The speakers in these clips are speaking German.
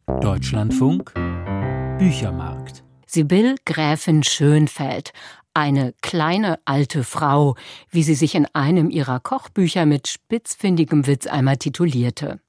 Deutschlandfunk Büchermarkt. Sibylle Gräfin Schönfeldt, eine kleine alte Frau, wie sie sich in einem ihrer Kochbücher mit spitzfindigem Witz einmal titulierte.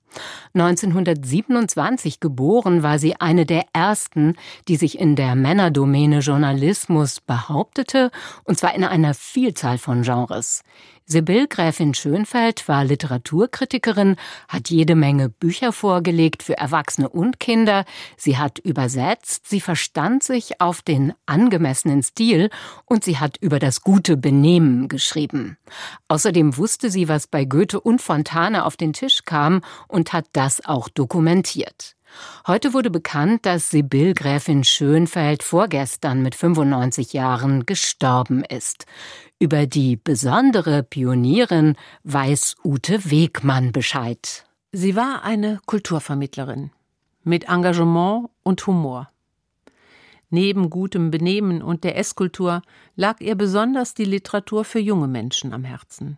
1927 geboren, war sie eine der ersten, die sich in der Männerdomäne Journalismus behauptete, und zwar in einer Vielzahl von Genres. Sibylle Gräfin Schönfeldt war Literaturkritikerin, hat jede Menge Bücher vorgelegt für Erwachsene und Kinder. Sie hat übersetzt, sie verstand sich auf den angemessenen Stil und sie hat über das gute Benehmen geschrieben. Außerdem wusste sie, was bei Goethe und Fontane auf den Tisch kam und hat das auch dokumentiert. Heute wurde bekannt, dass Sibylle Gräfin Schönfeldt vorgestern mit 95 Jahren gestorben ist. Über die besondere Pionierin weiß Ute Wegmann Bescheid. Sie war eine Kulturvermittlerin mit Engagement und Humor. Neben gutem Benehmen und der Esskultur lag ihr besonders die Literatur für junge Menschen am Herzen.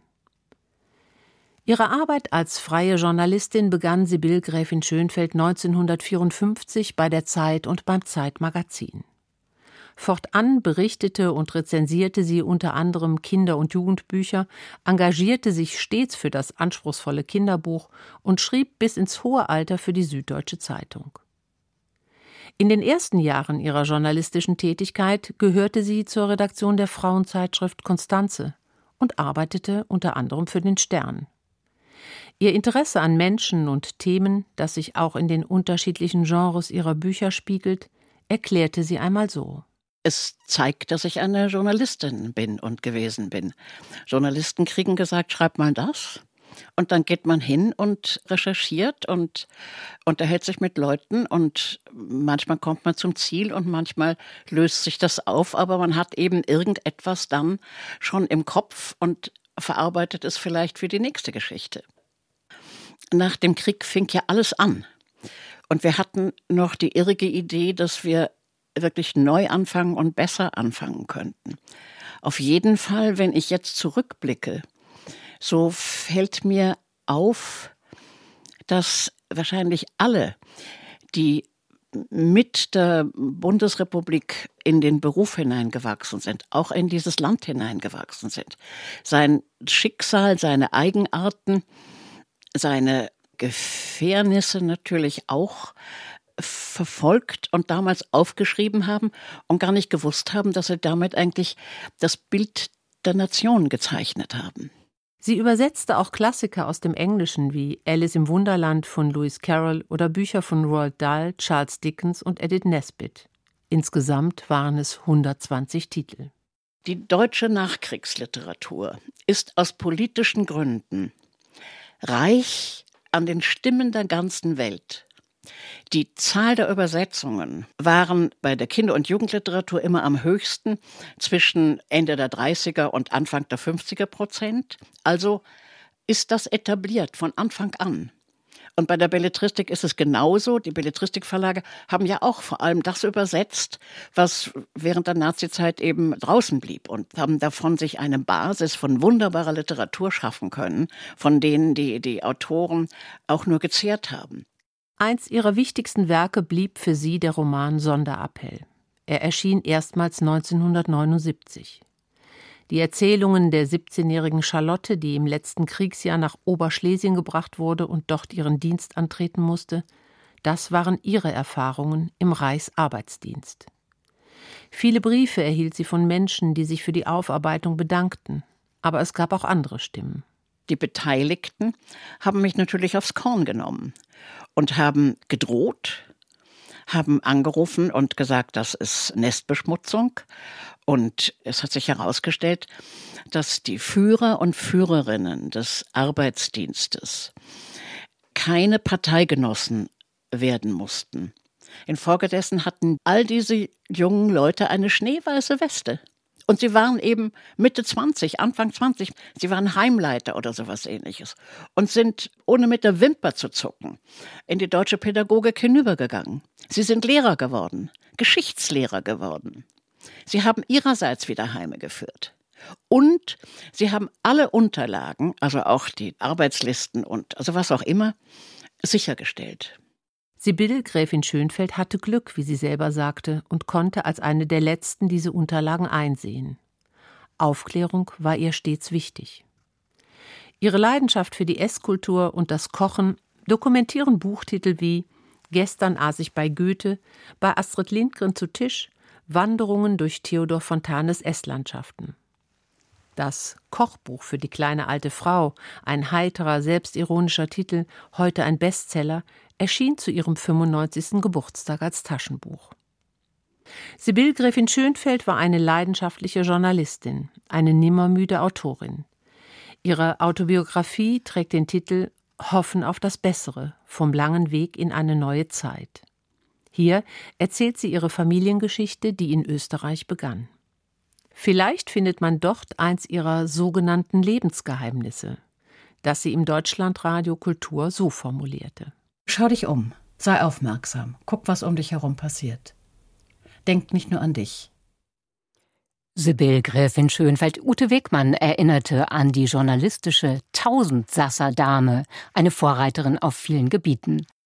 Ihre Arbeit als freie Journalistin begann Sibylle Gräfin Schönfeldt 1954 bei der Zeit und beim Zeitmagazin. Fortan berichtete und rezensierte sie unter anderem Kinder- und Jugendbücher, engagierte sich stets für das anspruchsvolle Kinderbuch und schrieb bis ins hohe Alter für die Süddeutsche Zeitung. In den ersten Jahren ihrer journalistischen Tätigkeit gehörte sie zur Redaktion der Frauenzeitschrift Konstanze und arbeitete unter anderem für den Stern. Ihr Interesse an Menschen und Themen, das sich auch in den unterschiedlichen Genres ihrer Bücher spiegelt, erklärte sie einmal so. Es zeigt, dass ich eine Journalistin bin und gewesen bin. Journalisten kriegen gesagt, schreib mal das. Und dann geht man hin und recherchiert und unterhält sich mit Leuten und manchmal kommt man zum Ziel und manchmal löst sich das auf, aber man hat eben irgendetwas dann schon im Kopf und verarbeitet es vielleicht für die nächste Geschichte. Nach dem Krieg fing ja alles an. Und wir hatten noch die irrige Idee, dass wir wirklich neu anfangen und besser anfangen könnten. Auf jeden Fall, wenn ich jetzt zurückblicke, so fällt mir auf, dass wahrscheinlich alle, die mit der Bundesrepublik in den Beruf hineingewachsen sind, auch in dieses Land hineingewachsen sind, sein Schicksal, seine Eigenarten, seine Gefährnisse natürlich auch verfolgt und damals aufgeschrieben haben und gar nicht gewusst haben, dass sie damit eigentlich das Bild der Nation gezeichnet haben. Sie übersetzte auch Klassiker aus dem Englischen wie Alice im Wunderland von Lewis Carroll oder Bücher von Roald Dahl, Charles Dickens und Edith Nesbit. Insgesamt waren es 120 Titel. Die deutsche Nachkriegsliteratur ist aus politischen Gründen reich an den Stimmen der ganzen Welt. Die Zahl der Übersetzungen waren bei der Kinder- und Jugendliteratur immer am höchsten, zwischen Ende der 30er und Anfang der 50er%. Also ist das etabliert von Anfang an. Und bei der Belletristik ist es genauso. Die Belletristikverlage haben ja auch vor allem das übersetzt, was während der Nazizeit eben draußen blieb und haben davon sich eine Basis von wunderbarer Literatur schaffen können, von denen die Autoren auch nur gezehrt haben. Eins ihrer wichtigsten Werke blieb für sie der Roman Sonderappell. Er erschien erstmals 1979. Die Erzählungen der 17-jährigen Charlotte, die im letzten Kriegsjahr nach Oberschlesien gebracht wurde und dort ihren Dienst antreten musste, das waren ihre Erfahrungen im Reichsarbeitsdienst. Viele Briefe erhielt sie von Menschen, die sich für die Aufarbeitung bedankten. Aber es gab auch andere Stimmen. Die Beteiligten haben mich natürlich aufs Korn genommen und haben gedroht, haben angerufen und gesagt, das ist Nestbeschmutzung. Und es hat sich herausgestellt, dass die Führer und Führerinnen des Arbeitsdienstes keine Parteigenossen werden mussten. Infolgedessen hatten all diese jungen Leute eine schneeweiße Weste. Und sie waren eben Mitte 20, Anfang 20. Sie waren Heimleiter oder sowas Ähnliches und sind, ohne mit der Wimper zu zucken, in die deutsche Pädagogik hinübergegangen. Sie sind Lehrer geworden, Geschichtslehrer geworden. Sie haben ihrerseits wieder Heime geführt. Und sie haben alle Unterlagen, also auch die Arbeitslisten und also was auch immer, sichergestellt. Sibylle Gräfin Schönfeldt hatte Glück, wie sie selber sagte, und konnte als eine der letzten diese Unterlagen einsehen. Aufklärung war ihr stets wichtig. Ihre Leidenschaft für die Esskultur und das Kochen dokumentieren Buchtitel wie »Gestern aß ich bei Goethe«, bei Astrid Lindgren zu Tisch, Wanderungen durch Theodor Fontanes Esslandschaften. Das Kochbuch für die kleine alte Frau, ein heiterer, selbstironischer Titel, heute ein Bestseller, erschien zu ihrem 95. Geburtstag als Taschenbuch. Sibylle Gräfin Schönfeldt war eine leidenschaftliche Journalistin, eine nimmermüde Autorin. Ihre Autobiografie trägt den Titel »Hoffen auf das Bessere – vom langen Weg in eine neue Zeit«. Hier erzählt sie ihre Familiengeschichte, die in Österreich begann. Vielleicht findet man dort eins ihrer sogenannten Lebensgeheimnisse, das sie im Deutschlandradio Kultur so formulierte. Schau dich um, sei aufmerksam, guck, was um dich herum passiert. Denk nicht nur an dich. Sibylle Gräfin Schönfeldt. Ute Wegmann erinnerte an die journalistische Tausendsasser-Dame, eine Vorreiterin auf vielen Gebieten.